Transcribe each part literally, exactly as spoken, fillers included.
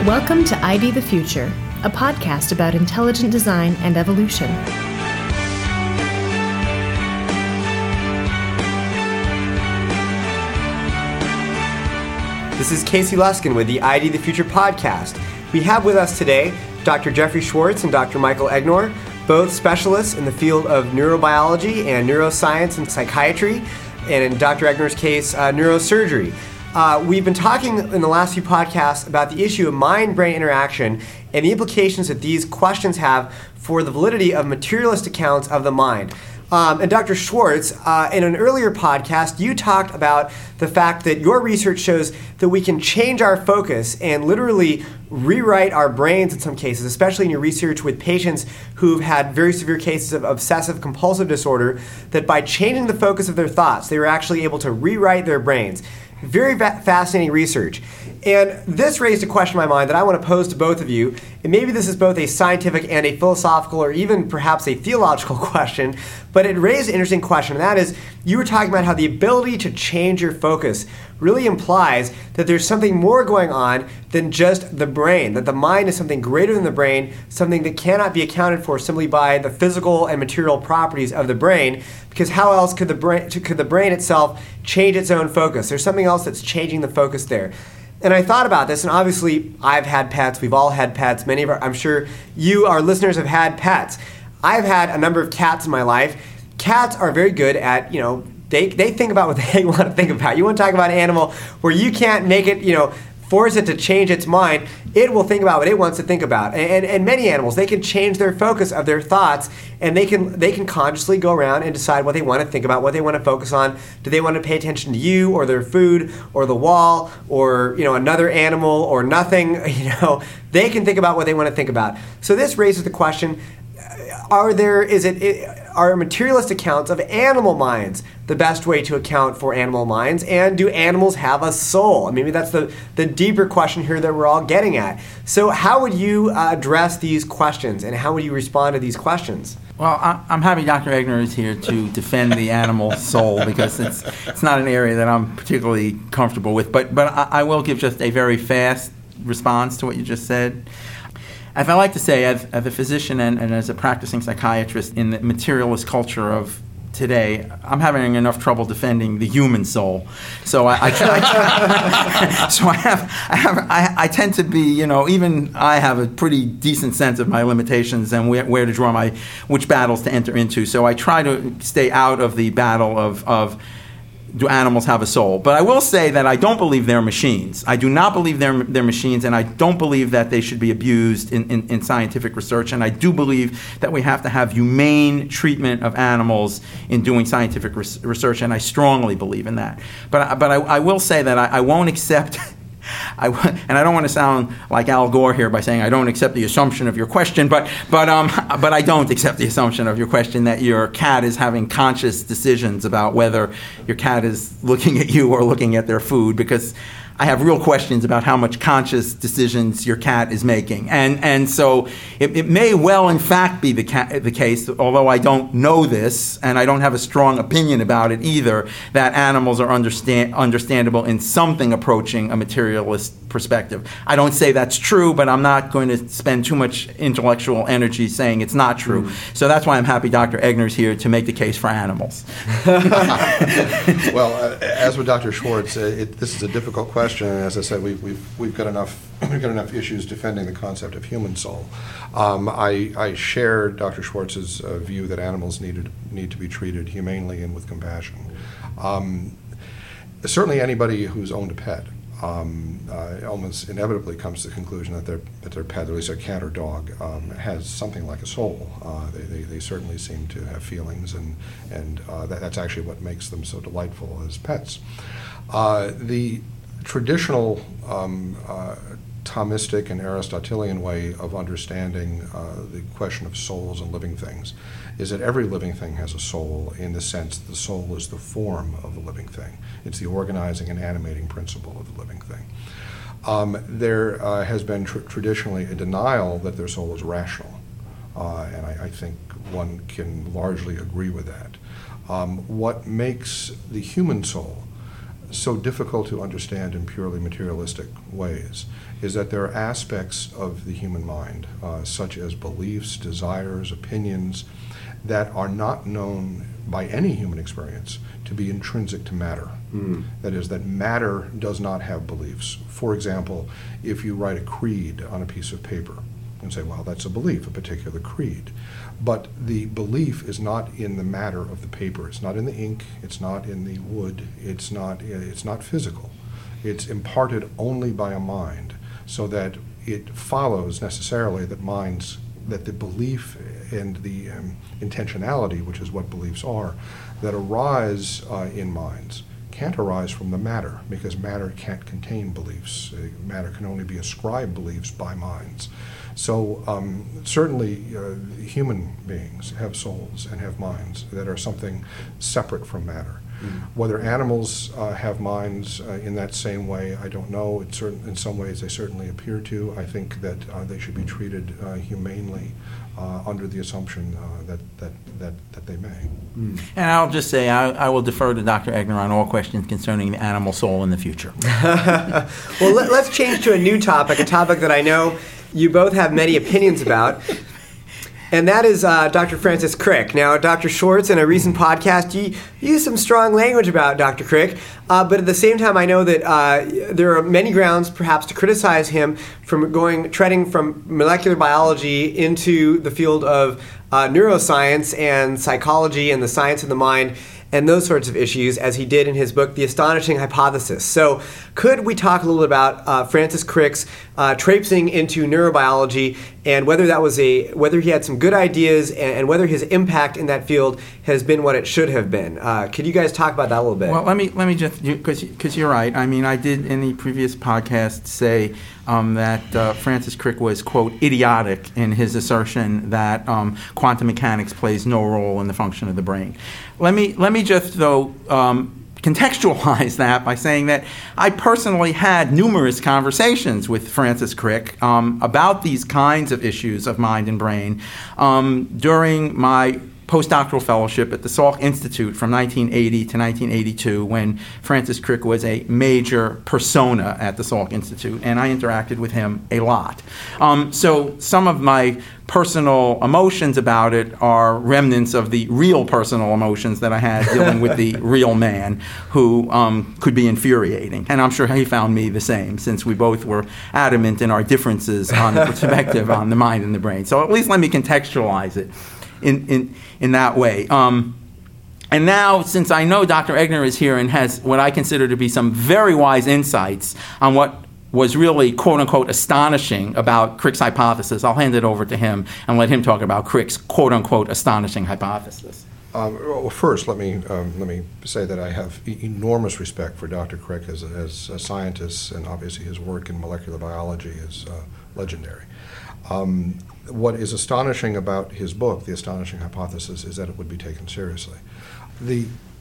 Welcome to I D the Future, a podcast about intelligent design and evolution. This is Casey Luskin with the I D the Future podcast. We have with us today Doctor Jeffrey Schwartz and Doctor Michael Egnor, both specialists in the field of neurobiology and neuroscience and psychiatry, and in Doctor Egnor's case, uh, neurosurgery. Uh, we've been talking in the last few podcasts about the issue of mind-brain interaction and the implications that these questions have for the validity of materialist accounts of the mind. Um, and Doctor Schwartz, uh, in an earlier podcast, you talked about the fact that your research shows that we can change our focus and literally rewrite our brains in some cases, especially in your research with patients who've had very severe cases of obsessive compulsive disorder, that by changing the focus of their thoughts, they were actually able to rewrite their brains. Very va- fascinating research. And this raised a question in my mind that I want to pose to both of you. And maybe this is both a scientific and a philosophical or even perhaps a theological question, but it raised an interesting question, and that is, you were talking about how the ability to change your focus really implies that there's something more going on than just the brain, that the mind is something greater than the brain, something that cannot be accounted for simply by the physical and material properties of the brain, because how else could the brain, could the brain itself change its own focus? There's something else that's changing the focus there. And I thought about this, and obviously I've had pets, we've all had pets, many of our, I'm sure you, our listeners, have had pets. I've had a number of cats in my life. Cats are very good at, you know, they, they think about what they want to think about. You want to talk about an animal where you can't make it, you know, force it to change its mind. It will think about what it wants to think about. And, and, and many animals, they can change their focus of their thoughts, and they can they can consciously go around and decide what they want to think about, what they want to focus on. Do they want to pay attention to you or their food or the wall or, you know, another animal or nothing? You know, they can think about what they want to think about. So this raises the question, are there, is it, are materialist accounts of animal minds the best way to account for animal minds? And do animals have a soul? Maybe that's the, the deeper question here that we're all getting at. So how would you uh, address these questions, and how would you respond to these questions? Well, I'm happy Doctor Egnor is here to defend the animal soul, because it's it's not an area that I'm particularly comfortable with. But, but I, I will give just a very fast response to what you just said. As I like to say, as, as a physician and, and as a practicing psychiatrist in the materialist culture of today, I'm having enough trouble defending the human soul. So I, I, I so I have, I have, I, I tend to be, you know, even I have a pretty decent sense of my limitations and where, where to draw my, which battles to enter into. So I try to stay out of the battle of of. Do animals have a soul? But I will say that I don't believe they're machines. I do not believe they're, they're machines, and I don't believe that they should be abused in, in, in scientific research. And I do believe that we have to have humane treatment of animals in doing scientific res- research, and I strongly believe in that. But, but I, I will say that I, I won't accept... I, and I don't want to sound like Al Gore here by saying I don't accept the assumption of your question, but but um but I don't accept the assumption of your question that your cat is having conscious decisions about whether your cat is looking at you or looking at their food, because I have real questions about how much conscious decisions your cat is making. And and so it, it may well, in fact, be the, ca- the case, although I don't know this, and I don't have a strong opinion about it either, that animals are understand, understandable in something approaching a materialist perspective. I don't say that's true, but I'm not going to spend too much intellectual energy saying it's not true. Mm. So that's why I'm happy Doctor Egnor's here to make the case for animals. Well, uh, as with Doctor Schwartz, uh, it, this is a difficult question. And as I said, we've we've we've got enough we've got enough issues defending the concept of human soul. Um, I I share Doctor Schwartz's uh, view that animals needed need to be treated humanely and with compassion. Um, certainly, anybody who's owned a pet um, uh, almost inevitably comes to the conclusion that their that their pet, at least a cat or dog, um, has something like a soul. Uh, they, they they certainly seem to have feelings, and and uh, that, that's actually what makes them so delightful as pets. Uh, the traditional um, uh, Thomistic and Aristotelian way of understanding uh, the question of souls and living things is that every living thing has a soul, in the sense that the soul is the form of the living thing. It's the organizing and animating principle of the living thing. Um, there uh, has been tr- traditionally a denial that their soul is rational, uh, and I, I think one can largely agree with that. Um, what makes the human soul so difficult to understand in purely materialistic ways is that there are aspects of the human mind, uh, such as beliefs, desires, opinions, that are not known by any human experience to be intrinsic to matter. Mm. That is, that matter does not have beliefs. For example, if you write a creed on a piece of paper and say, well, that's a belief, a particular creed. But the belief is not in the matter of the paper. It's not in the ink. It's not in the wood. It's not, it's not physical. It's imparted only by a mind, so that it follows necessarily that minds, that the belief and the um, intentionality, which is what beliefs are, that arise uh, in minds can't arise from the matter, because matter can't contain beliefs. Uh, matter can only be ascribed beliefs by minds. So um, certainly uh, human beings have souls and have minds that are something separate from matter. Mm-hmm. Whether animals uh, have minds uh, in that same way, I don't know. It's certain, in some ways they certainly appear to. I think that uh, they should be treated uh, humanely uh, under the assumption uh, that, that, that, that they may. Mm. And I'll just say I, I will defer to Doctor Eggener on all questions concerning the animal soul in the future. Well, let, let's change to a new topic, a topic that I know you both have many opinions about. And that is uh, Doctor Francis Crick. Now, Doctor Schwartz, in a recent podcast, you used some strong language about Doctor Crick, uh, but at the same time, I know that uh, there are many grounds, perhaps, to criticize him from going, treading from molecular biology into the field of uh, neuroscience and psychology and the science of the mind, and those sorts of issues, as he did in his book, The Astonishing Hypothesis. So could we talk a little bit about uh, Francis Crick's uh, traipsing into neurobiology, and whether that was a whether he had some good ideas, and, and whether his impact in that field has been what it should have been? Uh, could you guys talk about that a little bit? Well, let me let me just, because because you're right. I mean, I did in the previous podcast say um, that uh, Francis Crick was, quote, idiotic in his assertion that um, quantum mechanics plays no role in the function of the brain. Let me let me just, though, um, contextualize that by saying that I personally had numerous conversations with Francis Crick um, about these kinds of issues of mind and brain um, during my postdoctoral fellowship at the Salk Institute from nineteen eighty to nineteen eighty-two, when Francis Crick was a major persona at the Salk Institute, and I interacted with him a lot. Um, so some of my personal emotions about it are remnants of the real personal emotions that I had dealing with the real man, who um, could be infuriating. And I'm sure he found me the same, since we both were adamant in our differences on the perspective on the mind and the brain. So at least let me contextualize it in in, in that way. Um, and now, since I know Doctor Eggener is here and has what I consider to be some very wise insights on what was really, quote-unquote, astonishing about Crick's hypothesis, I'll hand it over to him and let him talk about Crick's, quote-unquote, astonishing hypothesis. Um, well, first, let me um, let me say that I have e- enormous respect for Doctor Crick as a, as a scientist, and obviously his work in molecular biology is uh, legendary. Um, what is astonishing about his book, The Astonishing Hypothesis, is that it would be taken seriously. The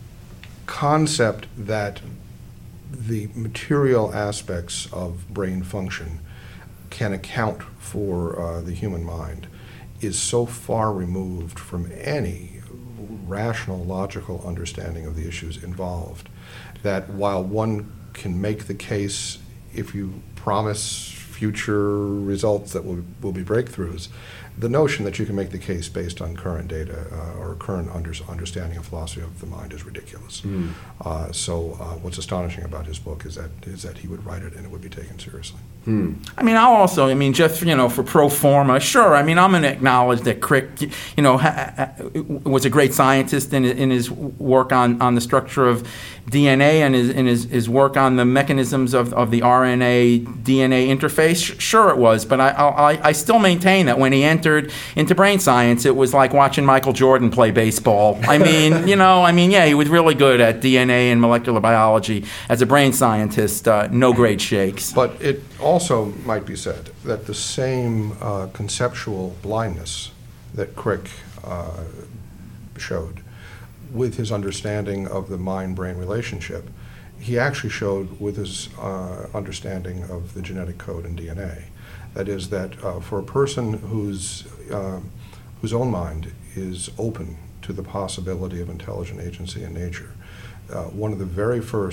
concept that the material aspects of brain function can account for uh, the human mind is so far removed from any rational, logical understanding of the issues involved that while one can make the case, if you promise future results that will, will be breakthroughs, the notion that you can make the case based on current data uh, or current under, understanding of philosophy of the mind is ridiculous. Mm. Uh, so uh, what's astonishing about his book is that is that he would write it and it would be taken seriously. Hmm. I mean, I'll also, I mean, just, you know, for pro forma, sure, I mean, I'm going to acknowledge that Crick, you know, ha- ha- was a great scientist in, in his work on, on the structure of D N A and his, in his, his work on the mechanisms of, of the R N A D N A interface. Sure it was, but I, I, I still maintain that when he entered into brain science, it was like watching Michael Jordan play baseball. I mean, you know, I mean, yeah, he was really good at D N A and molecular biology. As a brain scientist, uh, no great shakes. But it also might be said that the same uh, conceptual blindness that Crick uh, showed with his understanding of the mind-brain relationship, he actually showed with his uh, understanding of the genetic code in D N A. That is that uh, for a person whose, uh, whose own mind is open to the possibility of intelligent agency in nature, uh, one of the very first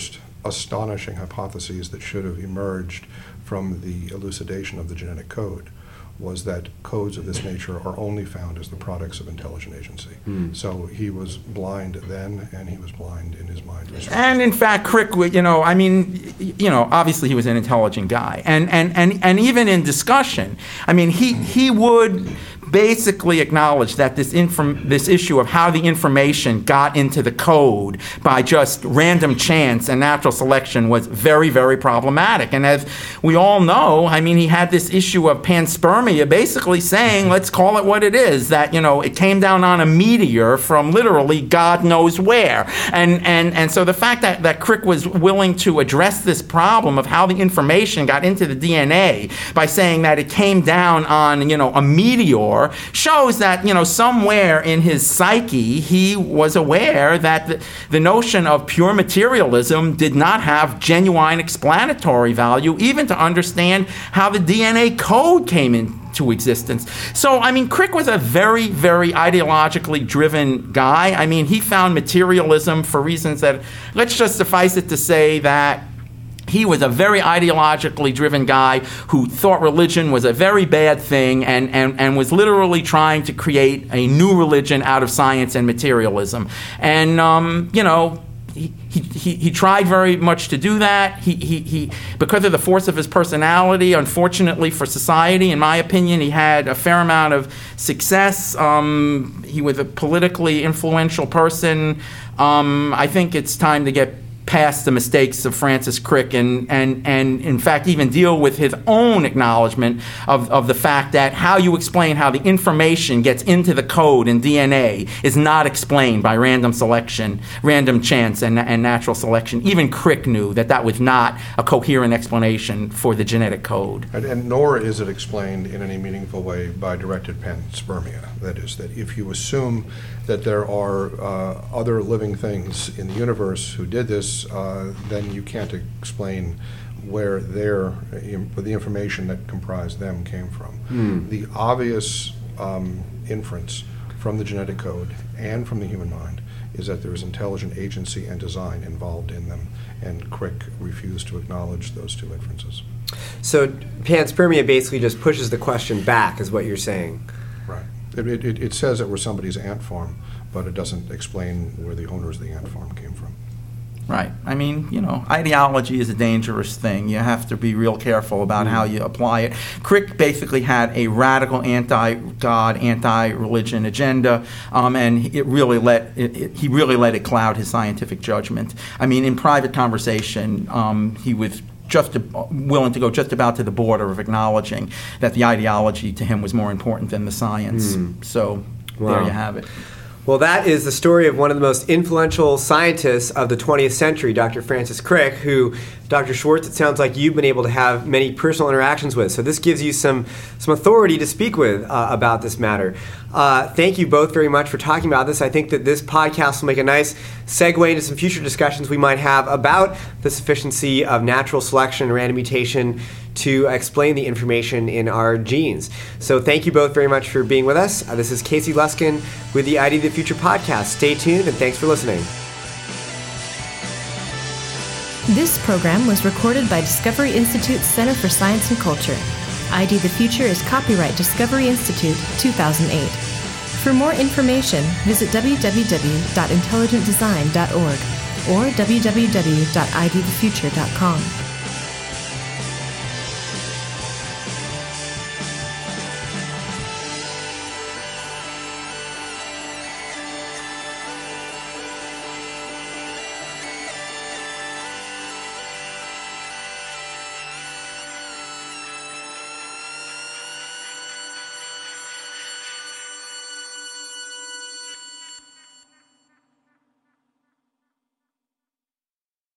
astonishing hypotheses that should have emerged from the elucidation of the genetic code was that codes of this nature are only found as the products of intelligent agency. Mm. So he was blind then, and he was blind in his mind. And in fact, Crick, you know, I mean, you know, obviously he was an intelligent guy, and and and, and even in discussion, I mean, he he would basically acknowledge that this inform this issue of how the information got into the code by just random chance and natural selection was very, very problematic. And as we all know, I mean, he had this issue of panspermia, basically saying, let's call it what it is, that, you know, it came down on a meteor from literally God knows where. And and and so the fact that, that Crick was willing to address this problem of how the information got into the D N A by saying that it came down on, you know, a meteor shows that, you know, somewhere in his psyche he was aware that the, the notion of pure materialism did not have genuine explanatory value, even to understand how the D N A code came into existence. So, I mean, Crick was a very, very ideologically driven guy. I mean, he found materialism for reasons that, let's just suffice it to say that he was a very ideologically driven guy who thought religion was a very bad thing and, and, and was literally trying to create a new religion out of science and materialism. And, um, you know, he, he, he tried very much to do that. He, he, he, because of the force of his personality, unfortunately for society, in my opinion, he had a fair amount of success. Um, he was a politically influential person. Um, I think it's time to get past the mistakes of Francis Crick and, and, and in fact, even deal with his own acknowledgement of, of the fact that how you explain how the information gets into the code in D N A is not explained by random selection, random chance, and, and natural selection. Even Crick knew that that was not a coherent explanation for the genetic code. And, and nor is it explained in any meaningful way by directed panspermia. That is, that if you assume that there are uh, other living things in the universe who did this, uh, then you can't explain where their the information that comprised them came from. Hmm. The obvious um, inference from the genetic code and from the human mind is that there is intelligent agency and design involved in them, and Crick refused to acknowledge those two inferences. So panspermia basically just pushes the question back, is what you're saying. Right. It, it, it says that we're somebody's ant farm, but it doesn't explain where the owners of the ant farm came from. Right. I mean, you know, ideology is a dangerous thing. You have to be real careful about mm. how you apply it. Crick basically had a radical anti-God, anti-religion agenda, um, and it really let it, it, he really let it cloud his scientific judgment. I mean, in private conversation, um, he was just uh, willing to go just about to the border of acknowledging that the ideology to him was more important than the science. Mm. So wow. There you have it. Well, that is the story of one of the most influential scientists of the twentieth century, Doctor Francis Crick, who, Doctor Schwartz, it sounds like you've been able to have many personal interactions with. So this gives you some, some authority to speak with uh, about this matter. Uh, thank you both very much for talking about this. I think that this podcast will make a nice segue into some future discussions we might have about the sufficiency of natural selection and random mutation to explain the information in our genes. So thank you both very much for being with us. Uh, this is Casey Luskin with the I D the Future podcast. Stay tuned and thanks for listening. This program was recorded by Discovery Institute's Center for Science and Culture. I D the Future is copyright Discovery Institute two thousand eight. For more information, visit w w w dot intelligent design dot org or w w w dot i d the future dot com.